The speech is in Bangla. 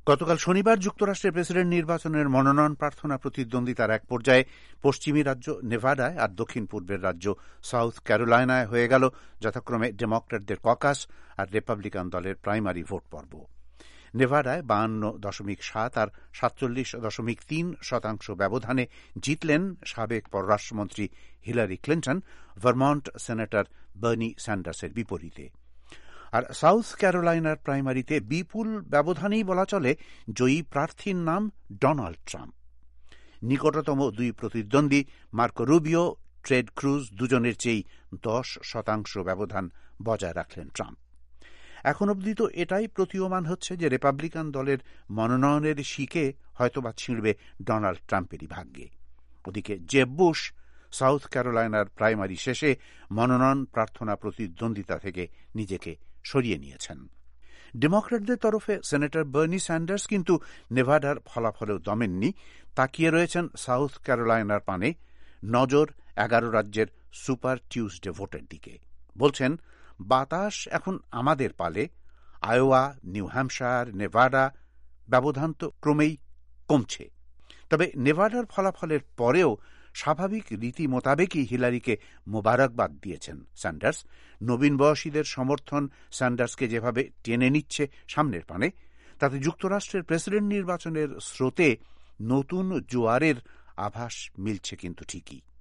গতকাল শনিবার যুক্তরাষ্ট্রের প্রেসিডেন্ট নির্বাচনের মনোনয়ন প্রার্থনা প্রতিদ্বন্দ্বিতার এক পর্যায়ে পশ্চিমী রাজ্য নেভাডায় আর দক্ষিণ পূর্বের রাজ্য সাউথ ক্যারোলাইনায় হয়ে গেল যথাক্রমে ডেমোক্র্যাটদের ককাস আর রিপাবলিকান দলের প্রাইমারি ভোট পর্ব। নেভাডায় 52.7 আর 47.3% ব্যবধানে জিতলেন সাবেক পররাষ্ট্রমন্ত্রী Hillary Clinton Vermont senator Bernie স্যান্ডার্সের বিপরীতে। আর সাউথ ক্যারোলাইনার প্রাইমারিতে বিপুল ব্যবধানেই বলা চলে জয়ী প্রার্থীর নাম ডোনাল্ড ট্রাম্প। নিকটতম দুই প্রতিদ্বন্দ্বী মার্কো রুবিও, টেড ক্রুজ দুজনের চেয়েই 10% ব্যবধান বজায় রাখলেন ট্রাম্প। এখন অবধি তো এটাই প্রতীয়মান হচ্ছে যে রিপাবলিকান দলের মনোনয়নের শিকে হয়তোবা ছিঁড়বে ডোনাল্ড ট্রাম্পেরই ভাগ্যে। ওদিকে জেব বুশ সাউথ ক্যারোলাইনার প্রাইমারি শেষে মনোনয়ন প্রার্থনা প্রতিদ্বন্দ্বিতা থেকে নিজেকে সরিয়ে নিয়েছেন। ডেমোক্র্যাটদের তরফে সেনেটর বার্নি স্যান্ডার্স কিন্তু নেভাডার ফলাফলেও দমেননি, তাকিয়ে রয়েছেন সাউথ ক্যারোলাইনার পানে, নজর 11 রাজ্যের সুপার টিউসডে ভোটের দিকে। বলছেন, বাতাস এখন আমাদের পালে। আয়োয়া, নিউ হ্যাম্পশায়ার, নেভাডা ব্যবধান তো ক্রমেই কমছে। তবে নেভাডার ফলাফলের পরেও স্বাভাবিক রীতি মোতাবেকই হিলারিকে মোবারকবাদ দিয়েছেন স্যান্ডার্স। নবীন বয়সীদের সমর্থন স্যান্ডার্সকে যেভাবে টেনে নিচ্ছে সামনের পানে, তাতে যুক্তরাষ্ট্রের প্রেসিডেন্ট নির্বাচনের স্রোতে নতুন জোয়ারের আভাস মিলছে কিন্তু ঠিকই।